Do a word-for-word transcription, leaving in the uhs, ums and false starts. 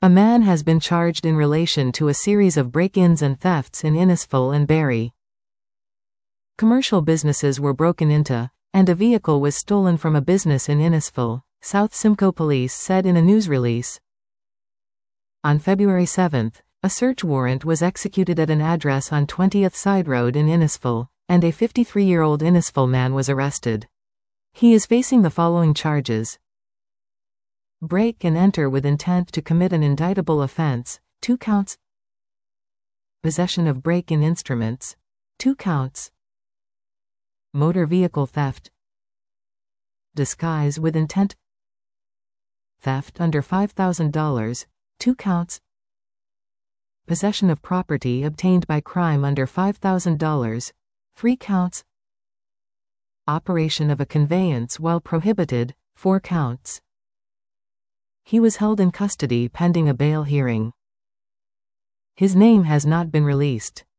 A man has been charged in relation to a series of break-ins and thefts in Innisfil and Barrie. Commercial businesses were broken into, and a vehicle was stolen from a business in Innisfil, South Simcoe Police said in a news release. On February seventh, a search warrant was executed at an address on twentieth Side Road in Innisfil, and a fifty-three-year-old Innisfil man was arrested. He is facing the following charges: break and enter with intent to commit an indictable offense, two counts; possession of break-in instruments, two counts; motor vehicle theft; disguise with intent; theft under five thousand dollars, two counts; possession of property obtained by crime under five thousand dollars, three counts; operation of a conveyance while prohibited, four counts. He was held in custody pending a bail hearing. His name has not been released.